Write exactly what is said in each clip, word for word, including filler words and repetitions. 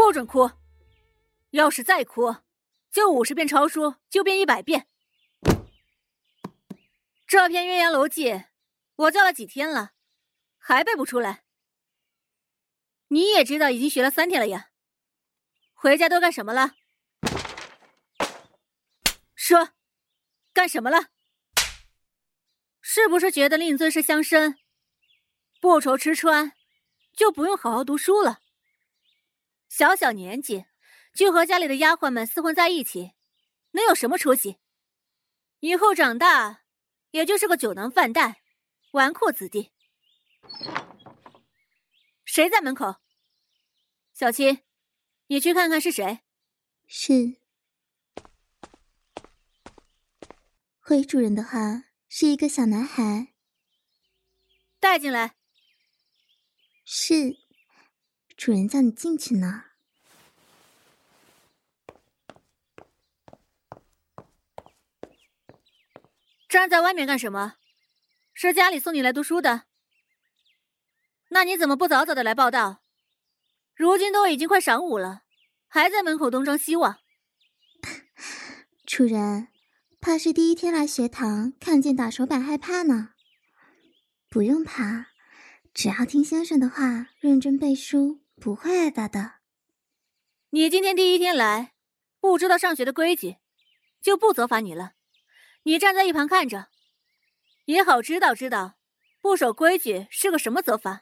不准哭，要是再哭，就五十遍抄书，就变一百遍。这篇鸳鸯楼记我教了几天了，还背不出来？你也知道已经学了三天了呀，回家都干什么了？说，干什么了？是不是觉得令尊是乡绅，不愁吃穿，就不用好好读书了？小小年纪就和家里的丫鬟们厮混在一起，能有什么出息？以后长大也就是个酒囊饭袋、纨绔子弟。谁在门口？小七，你去看看是谁。 是。回主人的话是一个小男孩。 带进来。 是，主人叫你进去呢。 站在外面干什么？是家里送你来读书的？那你怎么不早早的来报道？如今都已经快晌午了，还在门口东张西望。 主人，怕是第一天来学堂看见打手板害怕呢。不用怕，只要听先生的话，认真背书，不会挨打的。 你今天第一天来，不知道上学的规矩，就不责罚你了。你站在一旁看着，也好知道知道不守规矩是个什么责罚。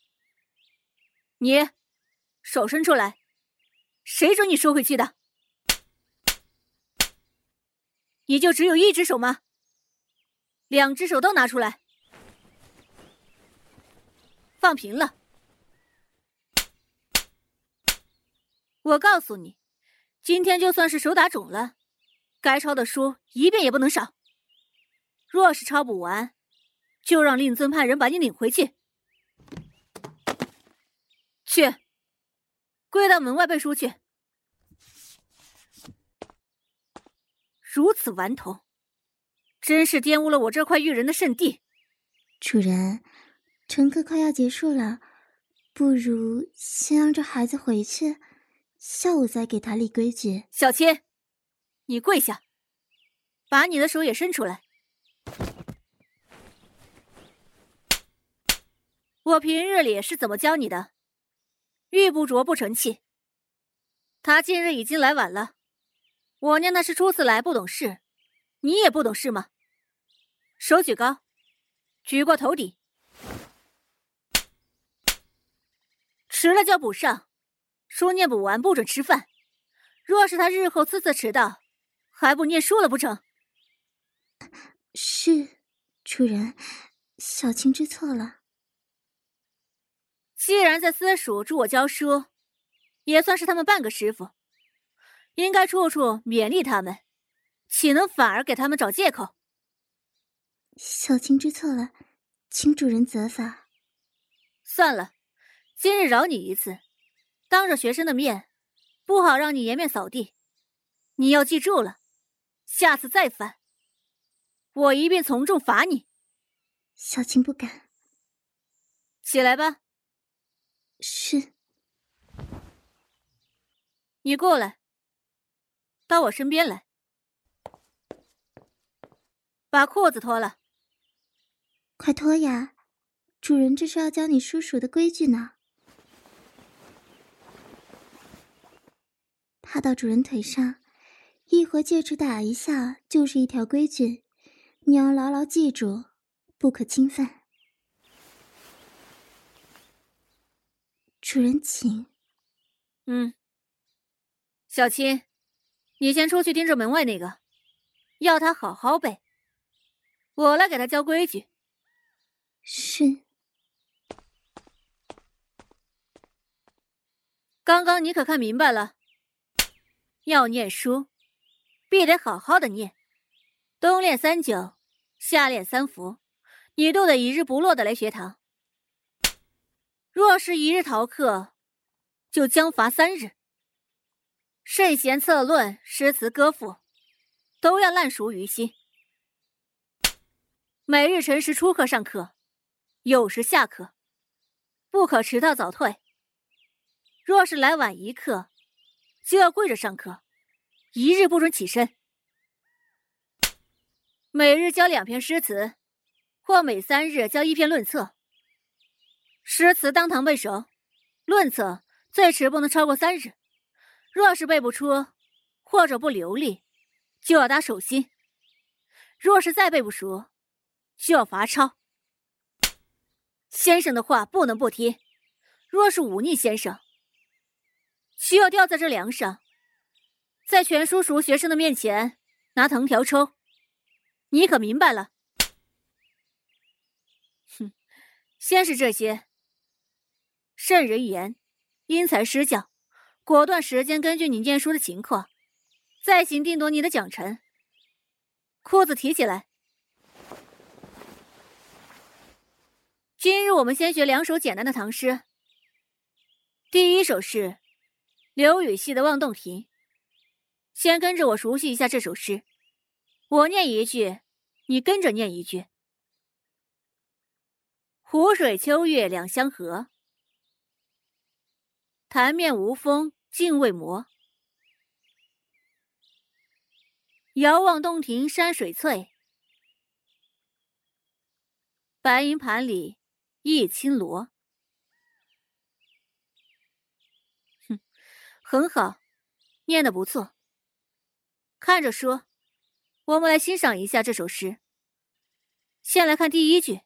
你手伸出来，谁准你收回去的？你就只有一只手吗？两只手都拿出来，放平了。我告诉你，今天就算是手打肿了，该抄的书一遍也不能少。若是抄不完，就让令尊派人把你领回去。去，跪到门外背书去。如此顽童，真是玷污了我这块育人的圣地。 主人，晨课快要结束了，不如先让这孩子回去，下午再给他立规矩。 小七，你跪下，把你的手也伸出来。我平日里是怎么教你的？玉不琢不成器。他今日已经来晚了，我念他是初次来不懂事，你也不懂事吗？手举高，举过头顶，迟了就补上，书念不完不准吃饭。若是他日后次次迟到，还不念书了不成？ 是，主人，小青知错了。 既然在私塾助我教书，也算是他们半个师傅，应该处处勉励他们，岂能反而给他们找借口？ 小青知错了，请主人责罚。 算了，今日饶你一次，当着学生的面，不好让你颜面扫地。你要记住了，下次再犯，我一并从重罚你。 小青不敢。 起来吧。 是。 你过来，到我身边来，把裤子脱了。 快脱呀，主人这是要教你叔叔的规矩呢。趴到主人腿上，一会戒指打一下就是一条规矩，你要牢牢记住，不可侵犯。主人请。 嗯，小青，你先出去盯着门外那个，要他好好背，我来给他教规矩。 是。 刚刚你可看明白了？要念书，必得好好的念，冬练三九，夏练三伏，你都得一日不落的来学堂。若是一日逃课，就将罚三日。圣贤策论、诗词歌赋，都要烂熟于心。每日辰时出课上课，酉时下课，不可迟到早退。 若是来晚一刻，就要跪着上课，一日不准起身。每日教两篇诗词，或每三日教一篇论策。诗词当堂背熟，论策最迟不能超过三日。若是背不出，或者不流利，就要打手心。若是再背不熟，就要罚抄。先生的话不能不听，若是忤逆先生，需要吊在这梁上，在全叔叔学生的面前拿藤条抽。你可明白了？哼，先是这些，慎人言，因材施教，果断时间根据你念书的情况，再行定夺你的奖惩。裤子提起来。今日我们先学两首简单的唐诗。第一首是刘禹锡的《望洞庭》，先跟着我熟悉一下这首诗。我念一句，你跟着念一句。湖水秋月两相和，潭面无风镜未磨。遥望洞庭山水翠，白银盘里一青螺。哼，很好，念得不错。看着说，我们来欣赏一下这首诗。先来看第一句。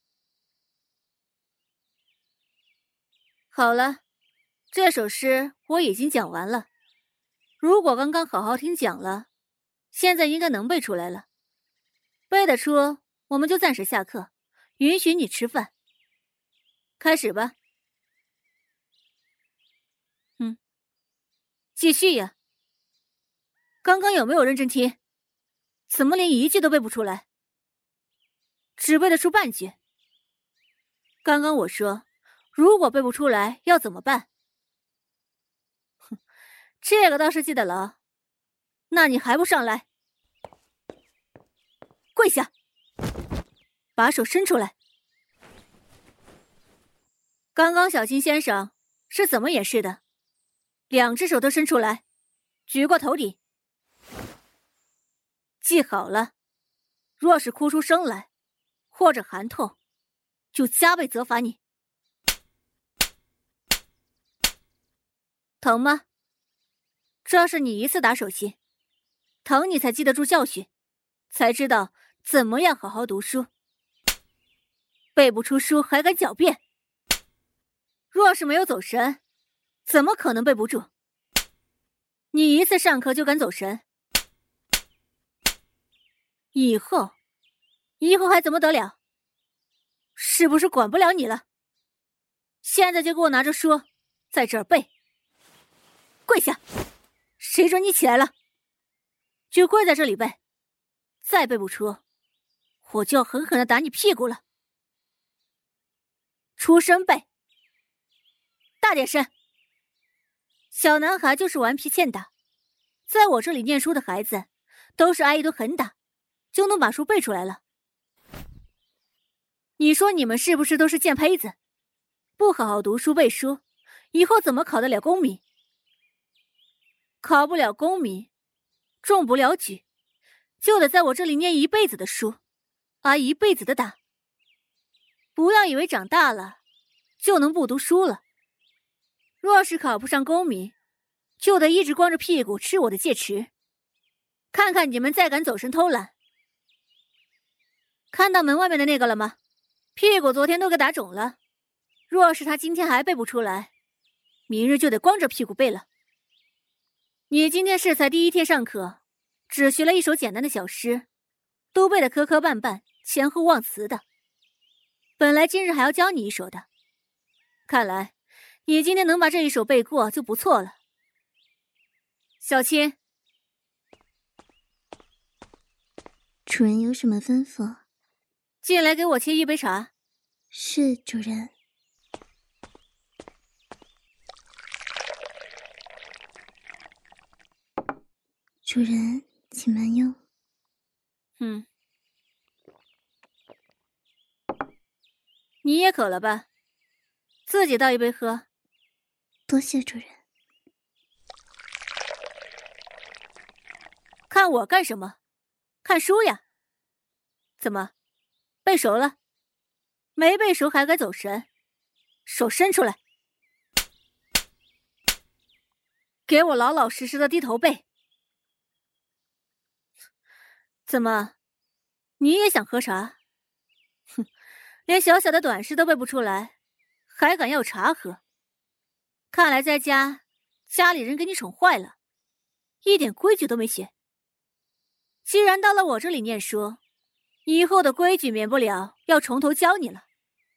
好了，这首诗我已经讲完了。如果刚刚好好听讲了，现在应该能背出来了。背得出，我们就暂时下课，允许你吃饭。开始吧。嗯，继续呀。刚刚有没有认真听？怎么连一句都背不出来？只背得出半句。刚刚我说，如果背不出来要怎么办？哼，这个倒是记得牢。那你还不上来？跪下，把手伸出来。刚刚小青先生是怎么演示的？两只手都伸出来，举过头顶。记好了，若是哭出声来，或者寒痛，就加倍责罚你。疼吗？这是你一次打手心，疼你才记得住教训，才知道怎么样好好读书。背不出书还敢狡辩？若是没有走神，怎么可能背不住？你一次上课就敢走神，以后以后还怎么得了？是不是管不了你了？现在就给我拿着书在这儿背。跪下，谁准你起来了？就跪在这里背，再背不出，我就要狠狠地打你屁股了。出声背，大点声。小男孩就是顽皮欠打，在我这里念书的孩子都是挨一顿狠打就能把书背出来了。你说你们是不是都是贱胚子？不好好读书背书，以后怎么考得了功名？考不了功名，中不了举，就得在我这里念一辈子的书，挨一辈子的打。不要以为长大了就能不读书了。若是考不上功名，就得一直光着屁股吃我的戒尺。看看你们再敢走神偷懒。看到门外面的那个了吗？屁股昨天都给打肿了。若是他今天还背不出来，明日就得光着屁股背了。你今天是才第一天上课，只学了一首简单的小诗，都背得磕磕绊绊、前后忘词的。本来今日还要教你一首的，看来你今天能把这一首背过就不错了。小青， 主人有什么吩咐？ 进来给我沏一杯茶。 是，主人。主人，请慢用。 嗯，你也渴了吧？自己倒一杯喝。 多谢主人。 看我干什么？看书呀。怎么，背熟了？没背熟还敢走神？手伸出来，给我老老实实的低头背。怎么，你也想喝茶？哼，连小小的短诗都背不出来，还敢要茶喝？看来在家，家里人给你宠坏了，一点规矩都没学。既然到了我这里念书，以后的规矩免不了要从头教你了。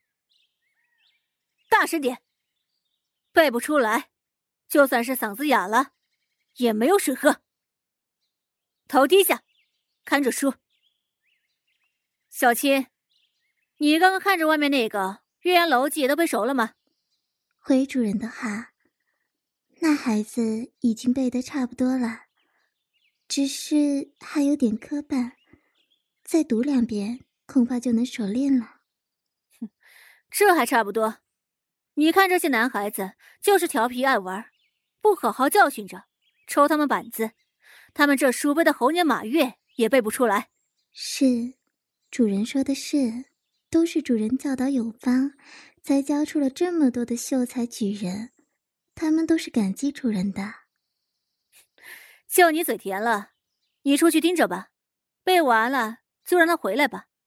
大声点，背不出来，就算是嗓子哑了，也没有水喝。头低下，看着书。小青，你刚刚看着外面那个《岳阳楼记》都背熟了吗？ 回主人的话，那孩子已经背得差不多了，只是还有点磕绊，再读两遍恐怕就能熟练了。 哼，这还差不多。你看这些男孩子就是调皮爱玩，不好好教训着，抽他们板子，他们这书背的猴年马月也背不出来。 是，主人说的是，都是主人教导有方，才教出了这么多的秀才举人，他们都是感激主人的。 就你嘴甜了，你出去盯着吧，背完了就让他回来吧。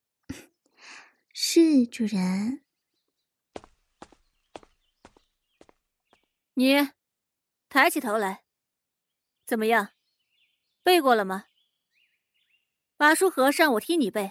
是，主人。 你抬起头来，怎么样？背过了吗？把书合上，我替你背。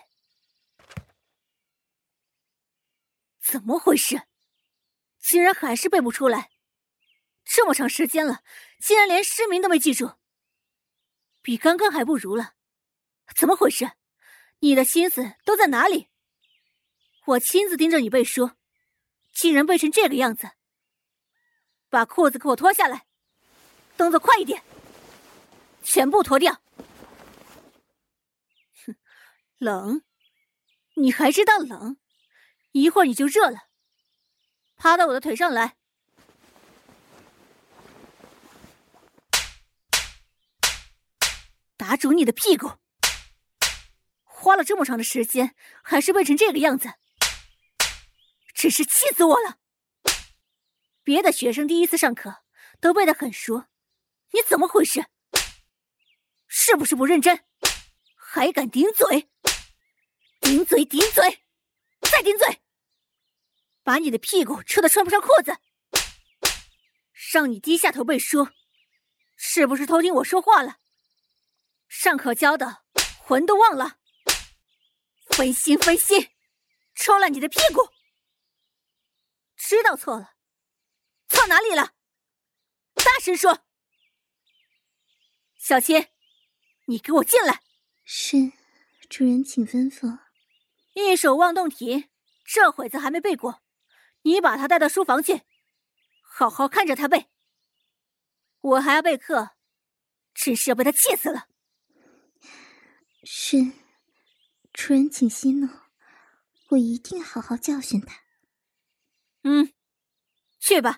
怎么回事？竟然还是背不出来！这么长时间了，竟然连诗名都没记住，比刚刚还不如了。怎么回事？你的心思都在哪里？我亲自盯着你背书，竟然背成这个样子！把裤子给我脱下来，动作快一点，全部脱掉。哼，冷？你还知道冷？一会儿你就热了。趴到我的腿上来。打肿你的屁股。花了这么长的时间，还是背成这个样子，真是气死我了。别的学生第一次上课都背得很熟，你怎么回事？是不是不认真？还敢顶嘴？顶嘴顶嘴，再顶嘴！把你的屁股抽得穿不上裤子！让你低下头背书，是不是偷听我说话了？上课教的魂都忘了，分心分心，抽烂你的屁股！知道错了，错哪里了？大声说！小七，你给我进来！ 是，主人请吩咐。 一手忘动题，这会子还没背过，你把他带到书房去，好好看着他背。我还要备课，真是要被他气死了。 是，主人请息怒，我一定好好教训他。 嗯，去吧。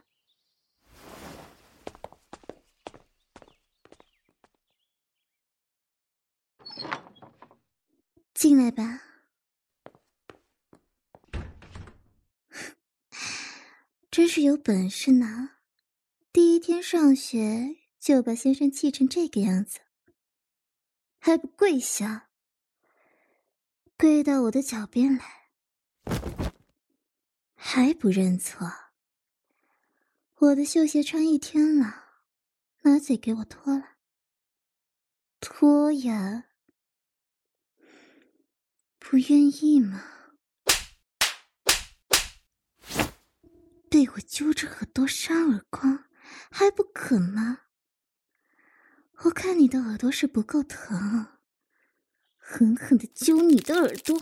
进来吧。真是有本事呢，第一天上学就把先生气成这个样子，还不跪下，跪到我的脚边来，还不认错。我的绣鞋穿一天了，拿嘴给我脱了。脱呀，不愿意吗？被我揪着耳朵扇耳光，还不肯吗？我看你的耳朵是不够疼，狠狠地揪你的耳朵，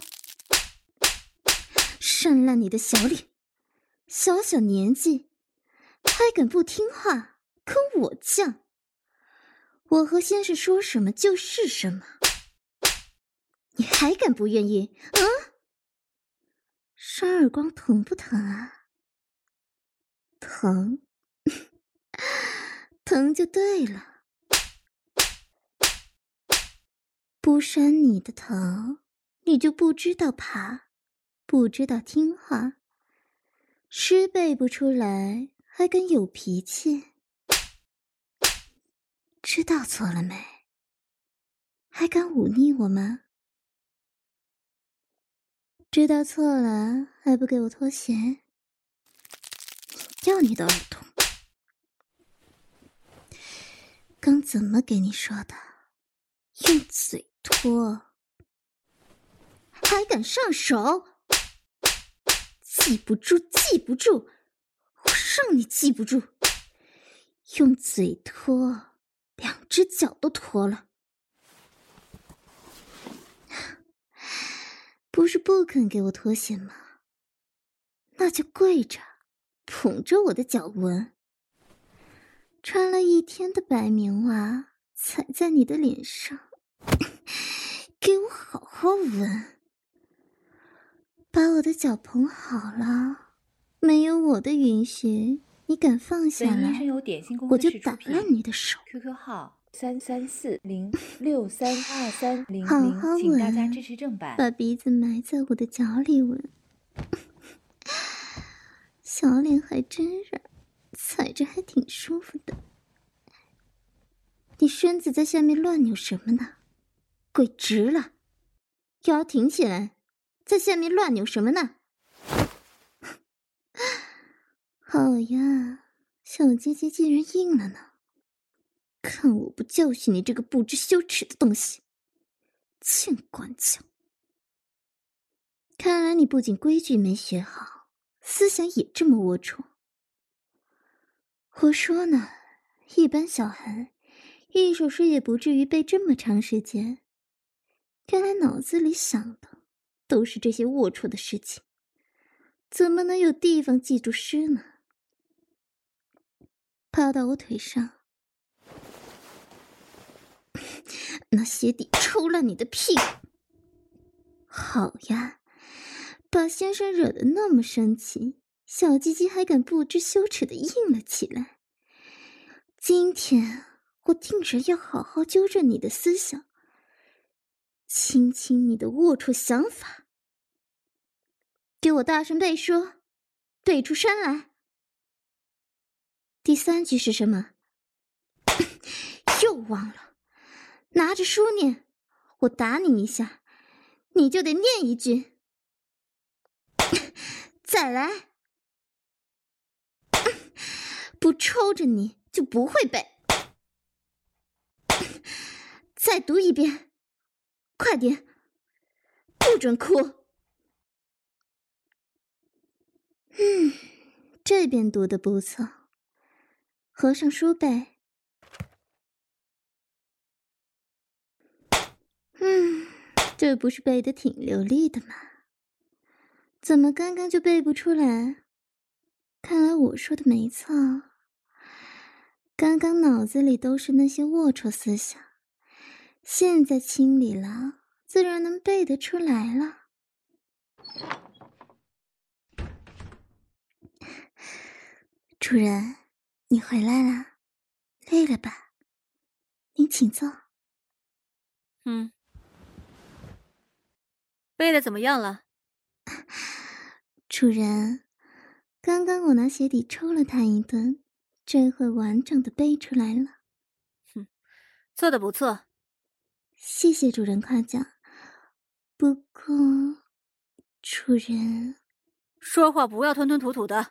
扇烂你的小脸。小小年纪，还敢不听话，跟我犟？我和先生说什么就是什么，你还敢不愿意？啊？扇耳光疼不疼啊？疼，疼就对了。 不扇你的头，你就不知道爬，不知道听话，诗背不出来，还敢有脾气？知道错了没？还敢忤逆我吗？知道错了还不给我脱鞋？要你的耳洞！刚怎么给你说的？用嘴脱，还敢上手？记不住，记不住，我让你记不住！用嘴脱，两只脚都脱了。不是不肯给我脱鞋吗？那就跪着，捧着我的脚闻。穿了一天的白棉袜，踩在你的脸上，给我好好闻。把我的脚捧好了，没有我的允许，你敢放下来，我就打烂你的手。 Q Q 号三三四零六三二三零好零， 好请大家闻， 支持正版。 把鼻子埋在我的脚里闻。小脸还真软，踩着还挺舒服的。你身子在下面乱扭什么呢？跪直了，腰挺起来，在下面乱扭什么呢？好呀，小鸡鸡竟然硬了呢！看我不教训你这个不知羞耻的东西！欠管教！看来你不仅规矩没学好，思想也这么龌龊。我说呢，一般小孩一首诗也不至于背这么长时间，原来脑子里想的都是这些龌龊的事情，怎么能有地方记住诗呢？趴到我腿上，拿鞋底抽烂你的屁股！好呀，把先生惹得那么生气，小鸡鸡还敢不知羞耻的硬了起来。今天我定然要好好纠正你的思想，清清你的龌龊想法。给我大声背说，背出声来。第三句是什么？又忘了，拿着书念，我打你一下，你就得念一句。再来，不抽着你就不会背。再读一遍，快点，不准哭。嗯，这边读得不错，合上书背。嗯，这不是背得挺流利的吗？怎么刚刚就背不出来？看来我说的没错，刚刚脑子里都是那些龌龊思想，现在清理了，自然能背得出来了。主人，你回来了，累了吧？您请坐。 嗯，背的怎么样了？ 主人，刚刚我拿鞋底抽了他一顿，这会完整的背出来了。 哼，做得不错。 谢谢主人夸奖。不过，主人， 说话不要吞吞吐吐的。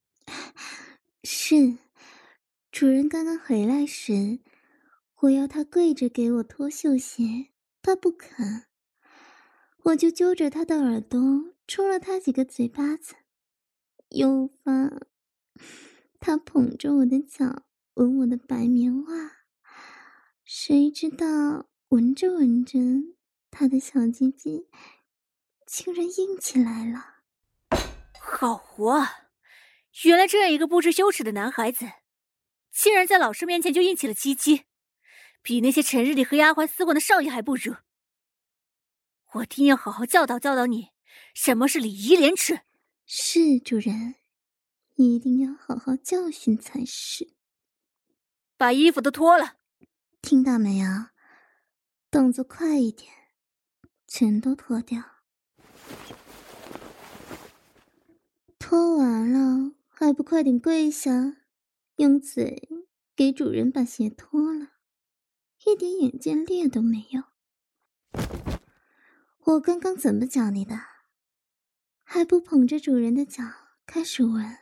是，主人刚刚回来时，我要他跪着给我脱绣鞋，他不肯，我就揪着他的耳朵抽了他几个嘴巴子，又发，他捧着我的脚闻我的白棉袜，谁知道闻着闻着，他的小鸡鸡竟然硬起来了。 好活啊！原来这样一个不知羞耻的男孩子，竟然在老师面前就硬起了鸡鸡，比那些成日里和丫鬟厮混的少爷还不如。我定要好好教导教导你，什么是礼仪廉耻。 是，主人，一定要好好教训才是。 把衣服都脱了， 听到没有？ 动作快一点，全都脱掉。脱完了还不快点跪下，用嘴给主人把鞋脱了，一点眼见力都没有。我刚刚怎么教你的？还不捧着主人的脚开始闻？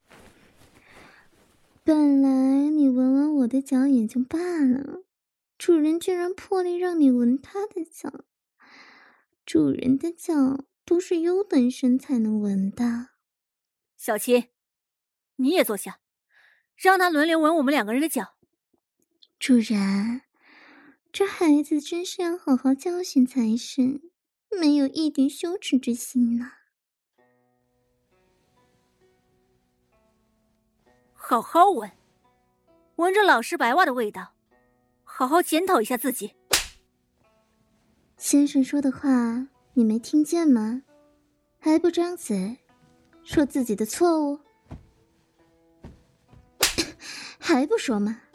本来你闻闻我的脚也就罢了，主人居然破例让你闻他的脚。主人的脚都是优等生才能闻的。 小七，你也坐下，让他轮流闻我们两个人的脚。 主人，这孩子真是要好好教训才是，没有一点羞耻之心呢。 好好闻，闻着老实白袜的味道，好好检讨一下自己。 先生说的话你没听见吗？还不张嘴说自己的错误？还不说吗？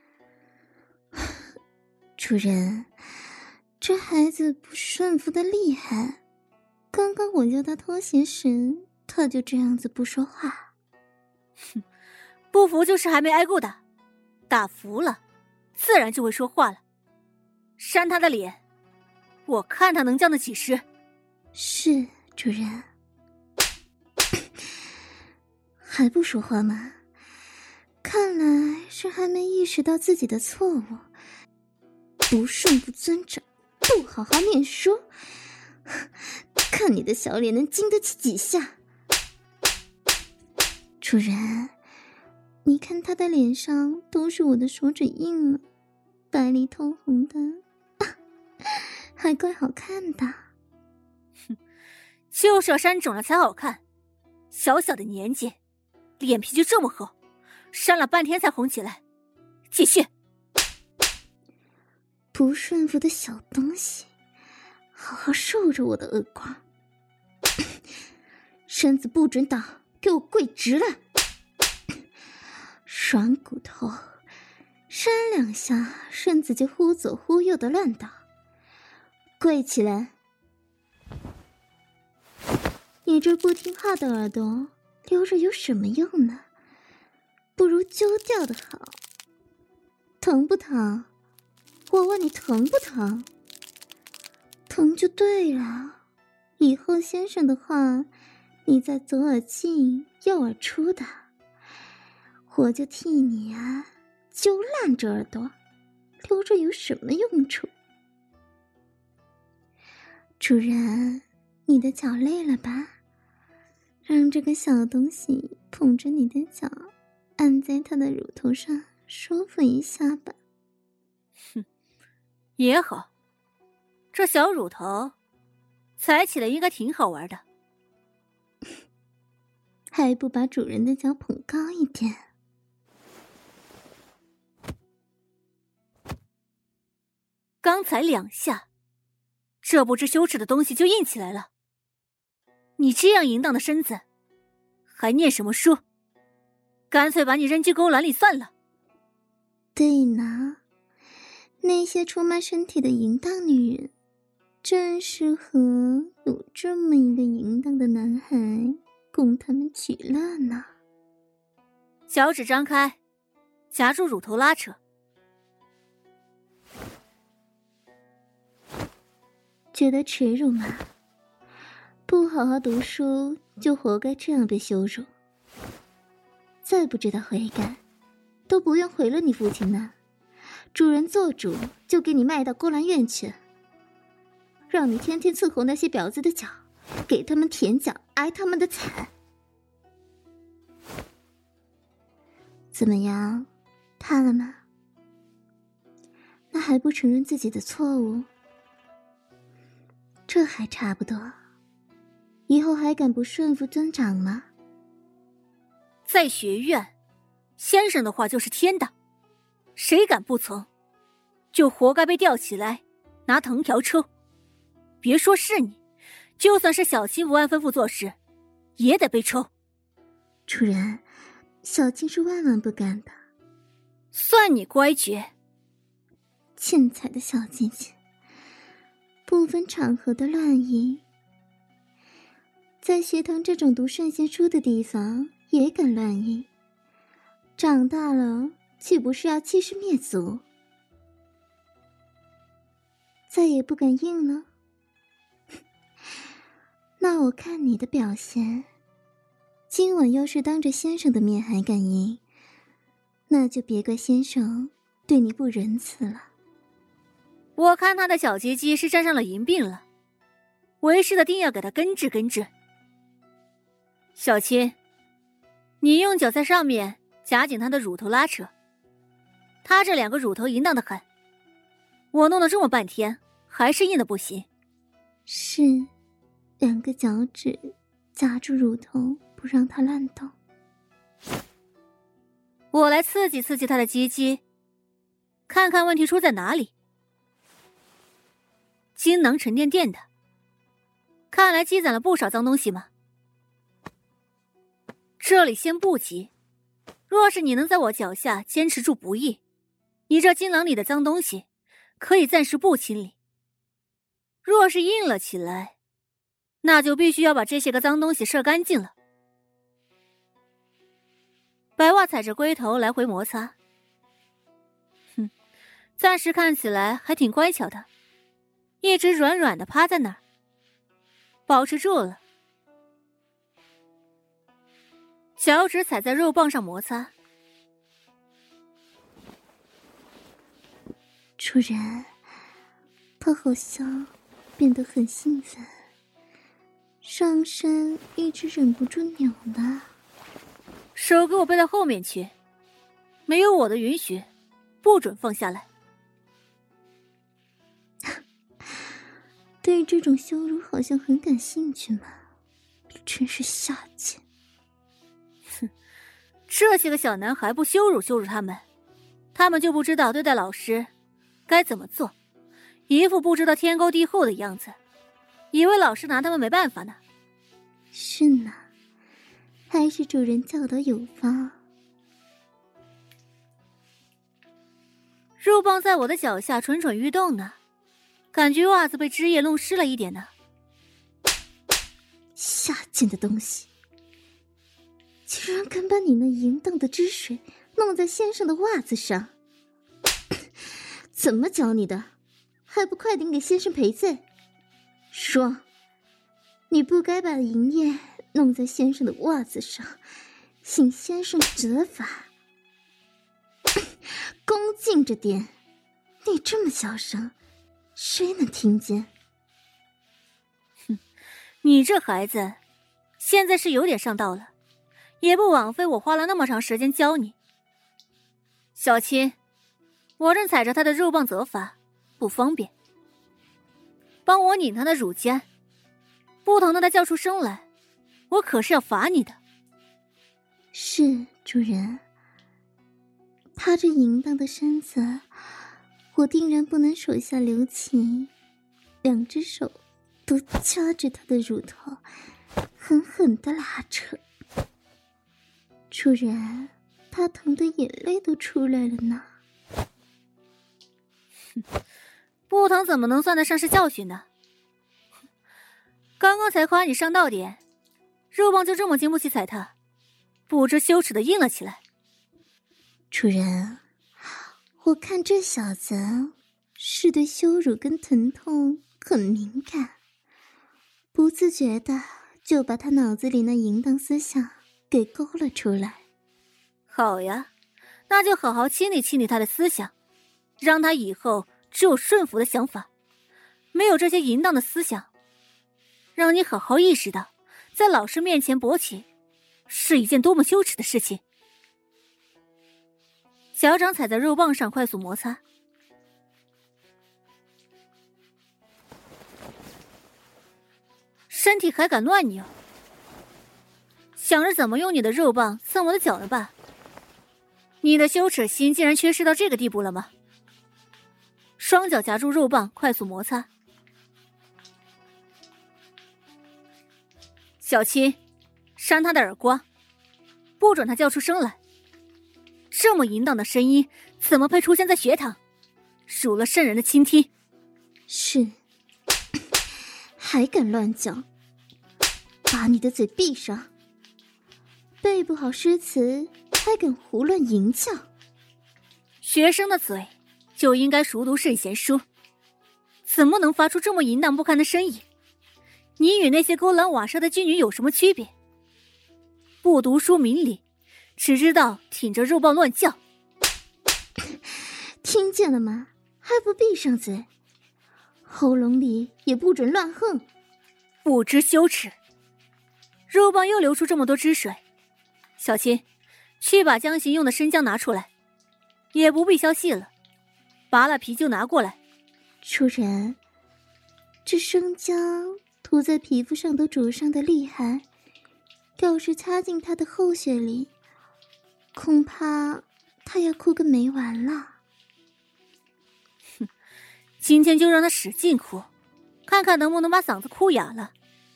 主人，这孩子不顺服的厉害，刚刚我叫他脱鞋时他就这样子不说话。 哼，不服就是还没挨过打，打服了自然就会说话了。扇他的脸，我看他能犟得几时。 是主人。还不说话吗？看来是还没意识到自己的错误，不顺不尊长，不好好念书，看你的小脸能经得起几下。主人，你看他的脸上都是我的手指印了，白里透红的，还怪好看的。 哼，就是要扇肿了才好看，小小的年纪脸皮就这么厚，扇了半天才红起来。继续。 不顺服的小东西，好好受着我的耳光。身子不准倒，给我跪直了。软骨头，扇两下身子就忽左忽右的乱倒。跪起来。你这不听话的耳朵留着有什么用呢？不如揪掉的好。疼不疼？我问你疼不疼？疼就对了。以后先生的话，你在左耳进右耳出的，我就替你啊揪烂这耳朵，留着有什么用处？主人，你的脚累了吧？让这个小东西捧着你的脚，按在它的乳头上舒服一下吧。 哼，也好，这小乳头踩起来应该挺好玩的。 还不把主人的脚捧高一点？ 刚才两下，这不知羞耻的东西就硬起来了。你这样淫荡的身子，还念什么书？干脆把你扔进勾栏里算了。 对呢，那些出卖身体的淫荡女人，正适合有这么一个淫荡的男孩供他们取乐呢。 脚趾张开，夹住乳头拉扯。 觉得耻辱吗？不好好读书，就活该这样被羞辱。再不知道悔改，都不用毁了你父亲呢。主人做主，就给你卖到勾栏院去，让你天天伺候那些婊子的脚，给他们舔脚，挨他们的惨。怎么样，怕了吗？那还不承认自己的错误？这还差不多，以后还敢不顺服尊长吗？ 在学院，先生的话就是天的，谁敢不从，就活该被吊起来，拿藤条抽。别说是你，就算是小青不按吩咐做事，也得被抽。 主人，小青是万万不敢的。 算你乖觉。 欠踩的小姐姐， 不分场合的乱淫。在学堂这种读圣贤书的地方也敢乱淫，长大了岂不是要欺师灭祖？再也不敢硬了？那我看你的表现，今晚要是当着先生的面还敢淫，那就别怪先生对你不仁慈了。 我看他的小鸡鸡是沾上了淫病了，为师的定要给他根治根治。小青，你用脚在上面夹紧他的乳头拉扯，他这两个乳头淫荡得很，我弄了这么半天还是硬的不行。 是，两个脚趾夹住乳头不让他乱动。 我来刺激刺激他的鸡鸡，看看问题出在哪里。精囊沉甸甸的，看来积攒了不少脏东西嘛。这里先不急，若是你能在我脚下坚持住不易，你这精囊里的脏东西可以暂时不清理。若是硬了起来，那就必须要把这些个脏东西射干净了。白袜踩着龟头来回摩擦，哼，暂时看起来还挺乖巧的，一直软软的趴在那儿，保持住了。脚趾踩在肉棒上摩擦。 主人，他好像变得很兴奋，上身一直忍不住扭呢。 手给我背到后面去，没有我的允许，不准放下来。 对这种羞辱好像很感兴趣嘛，真是下贱。 哼，这些个小男孩不羞辱羞辱他们，他们就不知道对待老师该怎么做，一副不知道天高地厚的样子，以为老师拿他们没办法呢。 是呢，还是主人教导有方。 肉棒在我的脚下蠢蠢欲动呢，感觉袜子被汁液弄湿了一点呢。 下贱的东西，竟然敢把你那淫荡的汁水弄在先生的袜子上！怎么教你的？还不快点给先生赔罪！说，你不该把淫液弄在先生的袜子上，请先生责罚。恭敬着点，你这么小声，谁能听见？ 哼，你这孩子，现在是有点上道了，也不枉费我花了那么长时间教你。小青，我正踩着他的肉棒责罚，不方便，帮我拧他的乳尖，不疼的他叫出声来，我可是要罚你的。 是，主人。他这淫荡的身子，我定然不能手下留情，两只手都掐着他的乳头，狠狠地拉扯。主人，他疼得眼泪都出来了呢。 不疼怎么能算得上是教训呢？刚刚才夸你上道点，肉棒就这么经不起踩踏，不知羞耻的硬了起来。 主人，我看这小子是对羞辱跟疼痛很敏感，不自觉的就把他脑子里那淫荡思想给勾了出来。 好呀，那就好好清理清理他的思想，让他以后只有顺服的想法，没有这些淫荡的思想，让你好好意识到在老师面前勃起是一件多么羞耻的事情。脚掌踩在肉棒上快速摩擦，身体还敢乱扭，想着怎么用你的肉棒蹭我的脚呢吧？你的羞耻心竟然缺失到这个地步了吗？双脚夹住肉棒快速摩擦。小青，扇他的耳光，不准他叫出声来。这么淫荡的声音怎么配出现在学堂？辱了圣人的倾听。 是。 还敢乱叫，把你的嘴闭上！背不好诗词，还敢胡乱吟叫！ 学生的嘴就应该熟读圣贤书，怎么能发出这么淫荡不堪的声音？你与那些勾栏瓦舍的妓女有什么区别？不读书明理，只知道挺着肉棒乱叫。 听见了吗？还不闭上嘴？喉咙里也不准乱哼！ 不知羞耻！肉棒又流出这么多汁水，小青，去把姜行用的生姜拿出来，也不必削细了，拔了皮就拿过来。 主人，这生姜涂在皮肤上都灼伤的厉害，要是插进他的后穴里，恐怕他要哭个没完了。 哼，今天就让他使劲哭，看看能不能把嗓子哭哑了。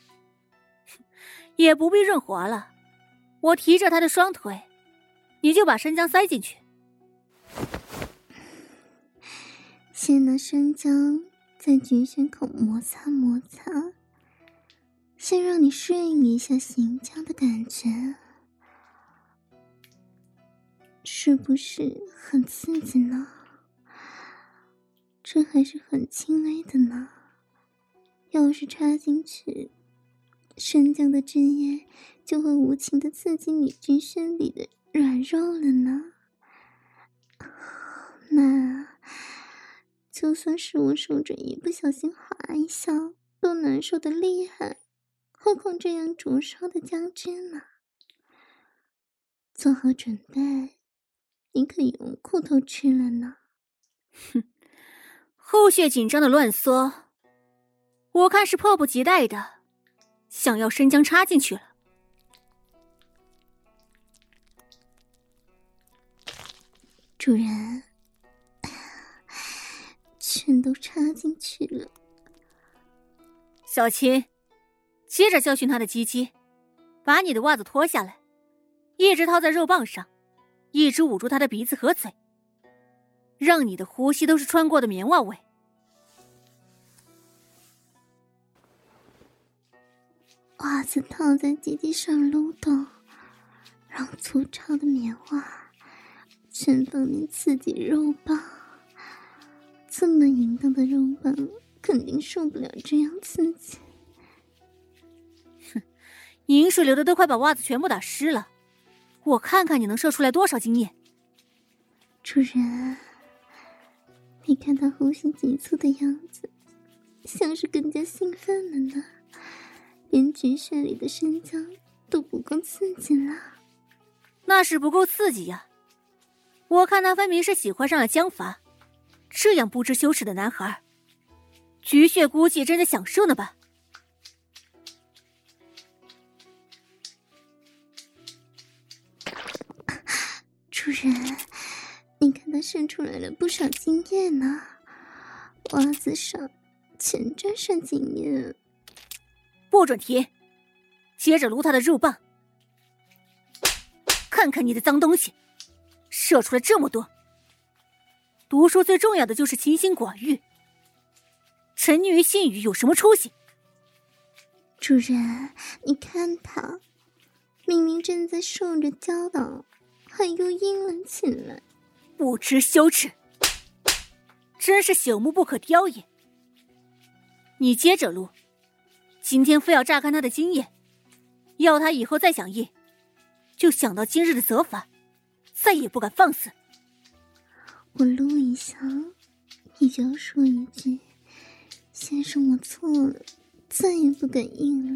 也不必润滑了，我提着他的双腿，你就把生姜塞进去。 先拿生姜在菊穴口摩擦摩擦，先让你适应一下行姜的感觉，是不是很刺激呢？这还是很轻微的呢，要是插进去，生姜的汁液就会无情地刺激你菊穴里的软肉了呢。那就算是我手指一不小心划一下，都难受的厉害，何况这样灼烧的姜汁呢？做好准备，你可用裤头吃了呢。 哼，后穴紧张的乱缩，我看是迫不及待的想要生姜插进去了。 主人，全都插进去了。 小青，接着教训他的鸡鸡，把你的袜子脱下来，一只套在肉棒上，一只捂住他的鼻子和嘴，让你的呼吸都是穿过的棉袜味。 袜子套在鸡鸡上撸动，让粗糙的棉袜全方面刺激肉棒。这么淫荡的肉棒肯定受不了这样刺激。 哼，淫水流的都快把袜子全部打湿了，我看看你能射出来多少精液。 主人，你看他呼吸急促的样子，像是更加兴奋了呢，连菊穴里的生姜都不够刺激了。 那是不够刺激呀，我看他分明是喜欢上了姜伐，这样不知羞耻的男孩，菊穴估计真的享受呢吧。 主人，你看他渗出来了不少精液呢，袜子上全沾上精液。 不准提，接着撸他的肉棒，看看你的脏东西，射出来这么多。读书最重要的就是清心寡欲，沉溺于性欲有什么出息？ 主人，你看他，明明正在受着教导，还又硬了起来， 不知羞耻，真是朽木不可雕也。你接着撸，今天非要榨干他的精液，要他以后再想硬，就想到今日的责罚，再也不敢放肆。 我撸一下，你就要说一句：“先生，我错了，再也不敢硬了。”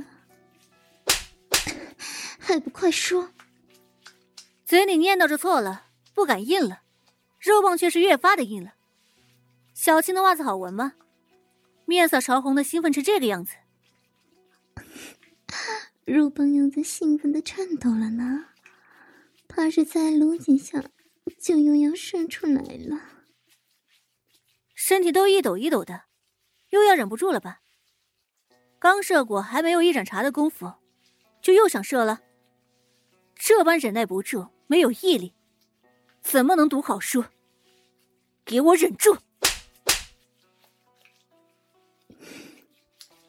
还不快说！ 嘴里念叨着错了，不敢硬了，肉棒却是越发的硬了。小青的袜子好闻吗？面色潮红的兴奋成这个样子。 肉棒又在兴奋的颤抖了呢，怕是再撸几下就又要射出来了。 身体都一抖一抖的，又要忍不住了吧？刚射过还没有一盏茶的功夫，就又想射了？这般忍耐不住，没有毅力，怎么能读好书？给我忍住！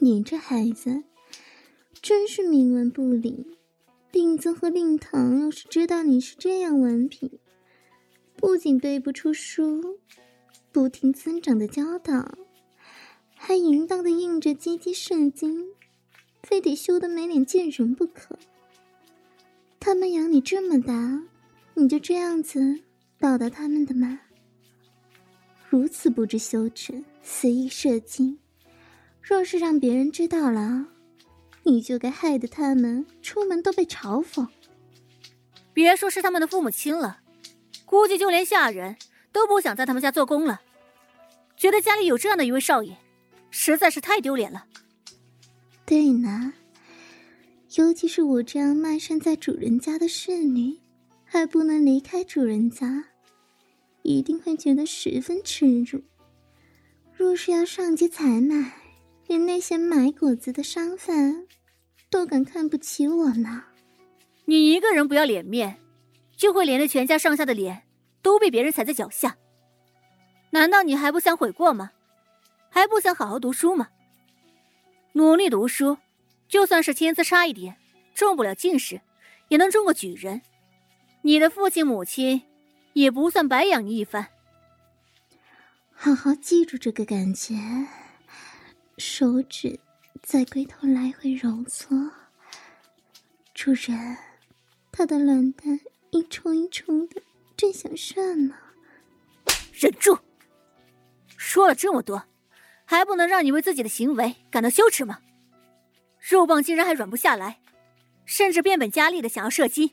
你这孩子真是冥顽不灵。令尊和令堂要是知道你是这样顽皮，不仅背不出书，不听尊长的教导，还淫荡的硬着鸡鸡射精，非得羞得没脸见人不可。他们养你这么大，你就这样子报答他们的吗？如此不知羞耻，肆意射精，若是让别人知道了，你就该害得他们出门都被嘲讽。 别说是他们的父母亲了，估计就连下人都不想在他们家做工了，觉得家里有这样的一位少爷，实在是太丢脸了。 对呢，尤其是我这样卖身在主人家的侍女，还不能离开主人家，一定会觉得十分耻辱。若是要上街采买，连那些买果子的商贩都敢看不起我呢。 你一个人不要脸面，就会连着全家上下的脸都被别人踩在脚下。难道你还不想悔过吗？还不想好好读书吗？努力读书，就算是天资差一点，中不了进士，也能中个举人。你的父亲母亲也不算白养你一番。 好好记住这个感觉，手指在龟头来回揉搓。主人，他的卵蛋一冲一冲的，正想射呢。 忍住！说了这么多，还不能让你为自己的行为感到羞耻吗？肉棒竟然还软不下来，甚至变本加厉的想要射击。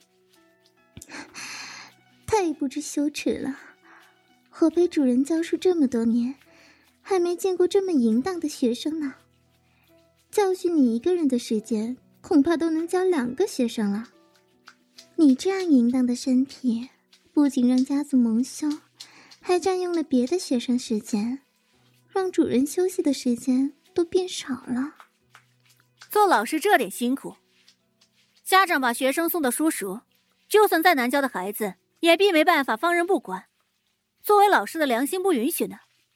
太不知羞耻了！我被主人教书这么多年，还没见过这么淫荡的学生呢。教训你一个人的时间，恐怕都能教两个学生了。你这样淫荡的身体，不仅让家族蒙羞，还占用了别的学生时间，让主人休息的时间都变少了。 做老师这点辛苦，家长把学生送到书塾，就算再难教的孩子，也并没办法放任不管。作为老师的良心不允许呢。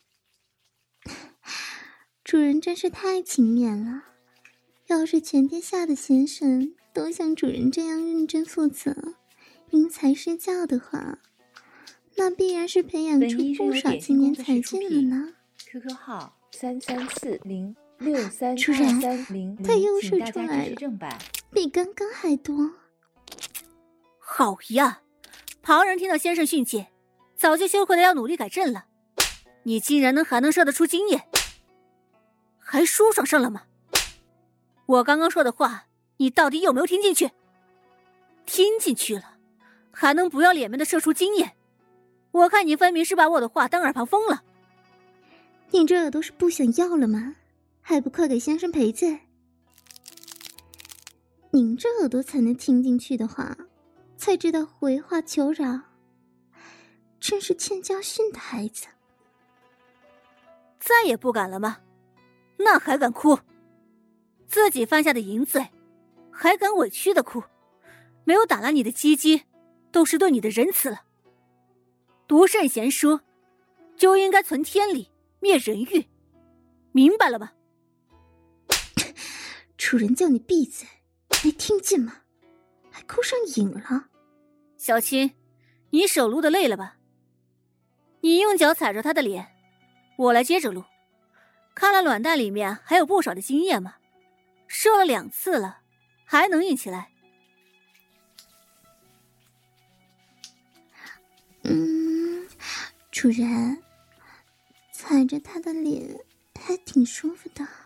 主人真是太勤勉了，要是全天下的先生都像主人这样认真负责、因材施教的话，那必然是培养出不少青年才俊了呢。 Q Q 号三三四零六三二三零零， 他又请大射出来了家支持正版， 比刚刚还多。 好呀，旁人听到先生训诫，早就羞愧的要努力改正了。你竟然能还能射得出经验，还舒爽上了吗？我刚刚说的话，你到底有没有听进去？听进去了，还能不要脸面的射出经验？我看你分明是把我的话当耳旁风了。 你这耳朵是不想要了吗？还不快给先生赔罪？您这耳朵才能听进去的话，才知道回话求饶，真是欠教训的孩子。 再也不敢了吗？那还敢哭？自己犯下的淫罪，还敢委屈的哭？没有打烂你的鸡鸡，都是对你的仁慈了。读圣贤书，就应该存天理，灭人欲，明白了吧？ 主人叫你闭嘴，没听见吗？还哭上瘾了。 小青，你手撸得累了吧？你用脚踩着他的脸，我来接着撸。看来卵蛋里面还有不少的精液嘛，射了两次了，还能硬起来。 嗯，主人，踩着他的脸还挺舒服的。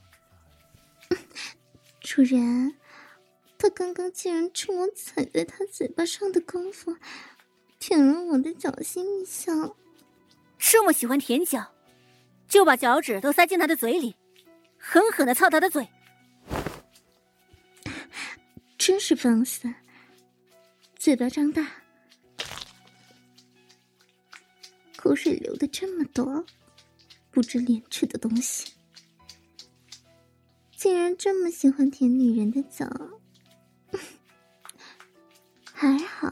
主人，他刚刚竟然趁我踩在他嘴巴上的功夫，舔了我的脚心一下。 这么喜欢舔脚，就把脚趾都塞进他的嘴里，狠狠地操他的嘴。 真是放肆！嘴巴张大，口水流的这么多，不知廉耻的东西，竟然这么喜欢舔女人的脚。还好，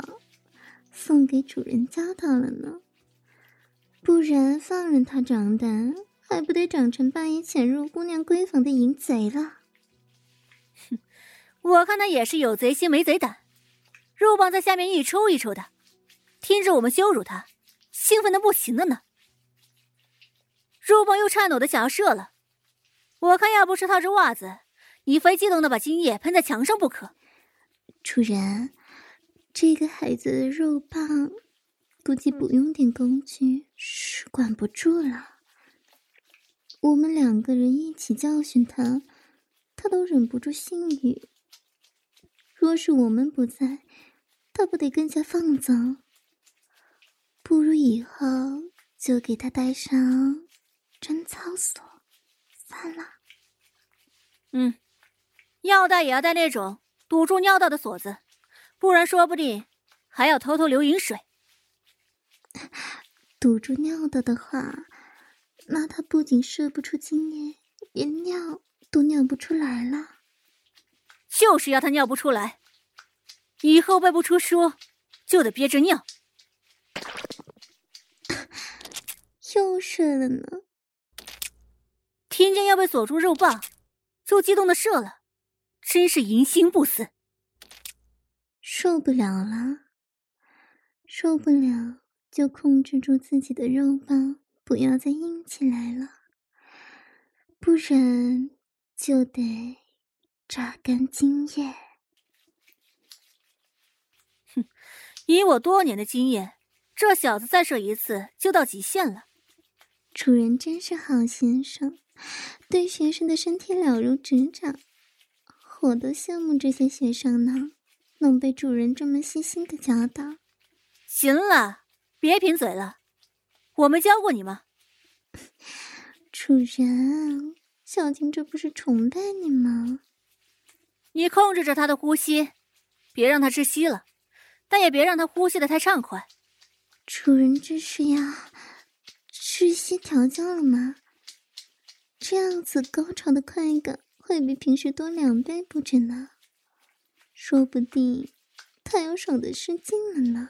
送给主人教到了呢，不然放任他长大， 还不得长成半夜潜入姑娘闺房的淫贼了？ 哼，我看他也是有贼心没贼胆，肉棒在下面一抽一抽的，听着我们羞辱他，兴奋的不行了呢。肉棒又颤抖的想要射了，我看要不是套着袜子，你非激动的把精液喷在墙上不可。 主人，这个孩子的肉棒估计不用点工具是管不住了。我们两个人一起教训他，他都忍不住性欲。若是我们不在，他不得更加放纵？不如以后就给他带上贞操锁，算了。 嗯，要带也要带那种堵住尿道的锁子，不然说不定还要偷偷流饮水。 堵住尿道的话，那他不仅射不出精液，连尿都尿不出来了。 就是要他尿不出来，以后背不出书就得憋着尿。 又射了呢。 听见要被锁住肉棒，就激动的射了，真是淫心不死。 受不了了，受不了就控制住自己的肉棒，不要再硬起来了，不然就得榨干精液。 哼，以我多年的经验，这小子再射一次就到极限了。 主人真是好先生，对学生的身体了如指掌，我都羡慕这些学生呢，能被主人这么细心的教导。 行了，别贫嘴了，我没教过你吗？ 主人，小青这不是崇拜你吗？ 你控制着他的呼吸，别让他窒息了，但也别让他呼吸得太畅快。 主人这是要窒息调教了吗？这样子高潮的快感会比平时多两倍不止呢，说不定他要爽的失禁了呢。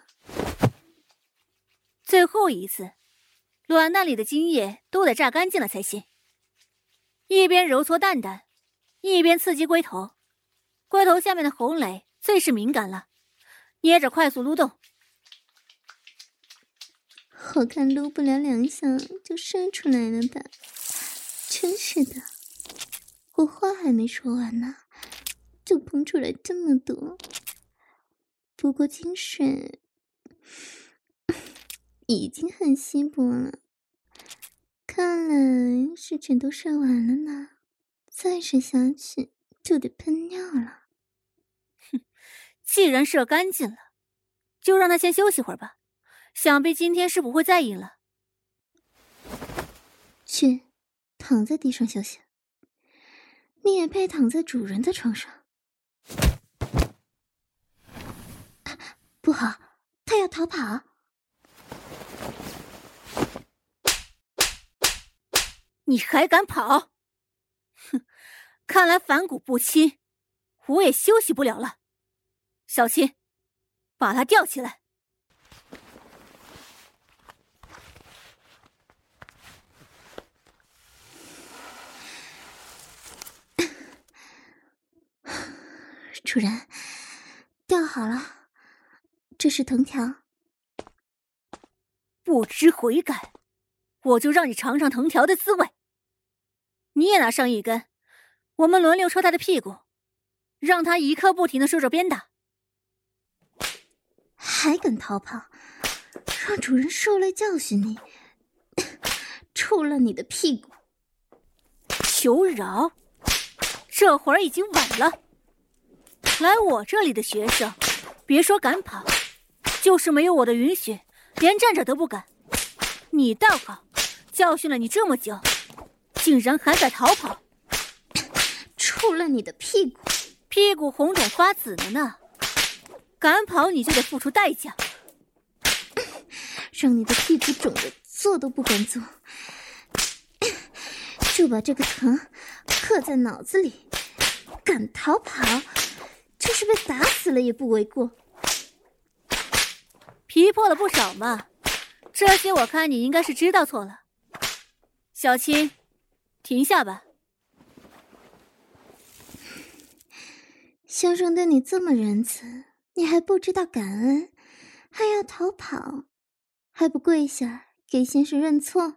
最后一次，卵蛋里的精液都得榨干净了才行。一边揉搓蛋蛋，一边刺激龟头，龟头下面的红蕾最是敏感了，捏着快速撸动。 我看撸不了两下就射出来了吧，真是的，我话还没说完呢，就喷出来这么多。不过精水已经很稀薄了，看来是全都射完了呢，再射下去就得喷尿了。 哼，既然射干净了，就让他先休息会儿吧，想必今天是不会再硬了。 去，躺在地上休息。你也配躺在主人的床上？不好，他要逃跑！ 你还敢跑？哼，看来反骨不清，我也休息不了了。小青，把他吊起来。 主人，吊好了，这是藤条。 不知悔改，我就让你尝尝藤条的滋味。你也拿上一根，我们轮流抽他的屁股，让他一刻不停地说着鞭打。 还敢逃跑？让主人受累教训你，抽了你的屁股！ 求饶，这会儿已经晚了。来我这里的学生，别说敢跑，就是没有我的允许，连站着都不敢。你倒好，教训了你这么久，竟然还敢逃跑！ 抽了你的屁股， 屁股红肿发紫了呢，敢跑你就得付出代价。 让你的屁股肿的坐都不敢坐，就把这个疼刻在脑子里。敢逃跑，就是被打死了也不为过。 皮破了不少嘛，这些我看你应该是知道错了。 小青，停下吧。 先生对你这么仁慈，你还不知道感恩，还要逃跑，还不跪下给先生认错？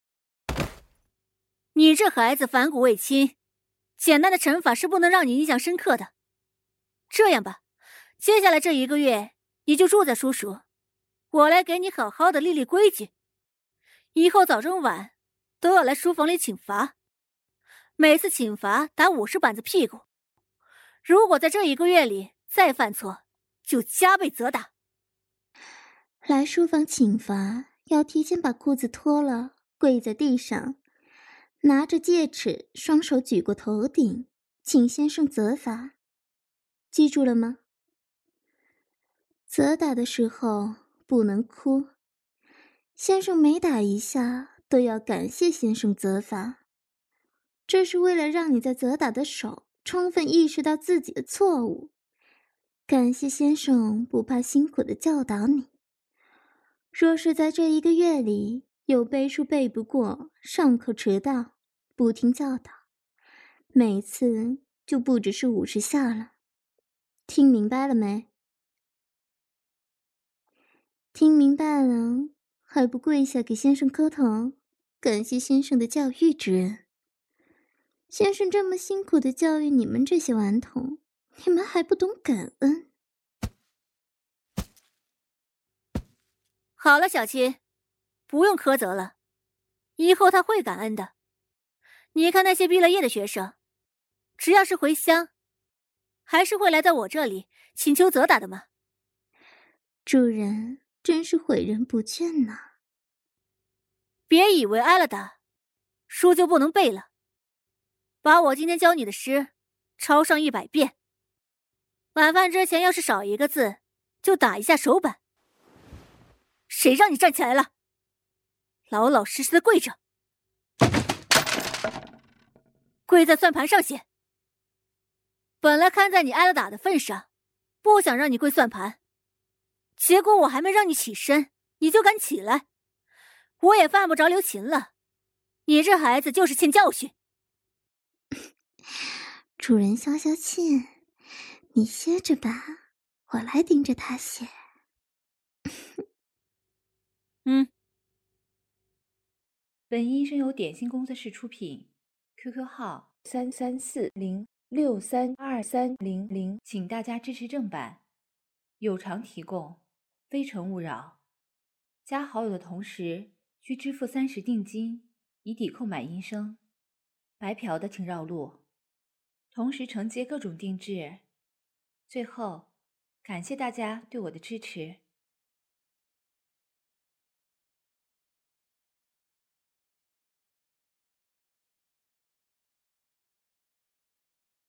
你这孩子反骨为亲，简单的惩罚是不能让你印象深刻的。这样吧，接下来这一个月你就住在叔叔，我来给你好好的立立规矩。以后早中晚都要来书房里请罚，每次请罚打五十板子屁股。如果在这一个月里再犯错，就加倍责打。 来书房请罚，要提前把裤子脱了，跪在地上，拿着戒尺，双手举过头顶，请先生责罚。记住了吗？责打的时候不能哭，先生每打一下都要感谢先生责罚，这是为了让你在责打的手充分意识到自己的错误，感谢先生不怕辛苦的教导你。若是在这一个月里有背书背不过，上课迟到，不听教导，每次就不只是五十下了。听明白了没？听明白了，还不跪下给先生磕头，感谢先生的教育之恩。先生这么辛苦的教育你们这些顽童，你们还不懂感恩？ 好了，小青，不用苛责了，以后他会感恩的。你看那些毕了业的学生，只要是回乡，还是会来到我这里请求责打的吗？ 主人真是诲人不倦呐！ 别以为挨了打，书就不能背了。把我今天教你的诗抄上一百遍。晚饭之前要是少一个字，就打一下手板。谁让你站起来了？老老实实的跪着，跪在算盘上写。本来看在你挨了打的份上，不想让你跪算盘，结果我还没让你起身，你就敢起来，我也犯不着留情了。你这孩子就是欠教训。 主人消消气，你歇着吧，我来盯着他写。 嗯。 本音声由点心工作室出品 ，Q Q 号三三四零六三二三零零，请大家支持正版，有偿提供，非诚勿扰。加好友的同时需支付三十定金，以抵扣买音声。白嫖的请绕路。同时承接各种定制。最后，感谢大家对我的支持。